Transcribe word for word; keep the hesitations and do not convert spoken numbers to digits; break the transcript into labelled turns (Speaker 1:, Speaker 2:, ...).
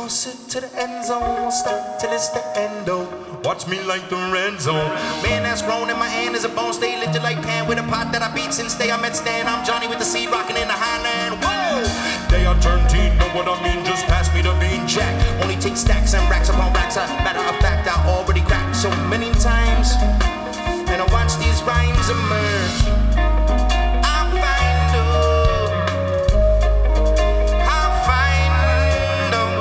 Speaker 1: closer to the end zone, won't stop till it's the endo. Watch me like the red zone. Man that's grown in my hand is a bone. Stay lifted like pan with a pot that I beat since day I met Stan. I'm Johnny with the seed rocking in the Highland. Whoa! They are turned, know what I mean? Just pass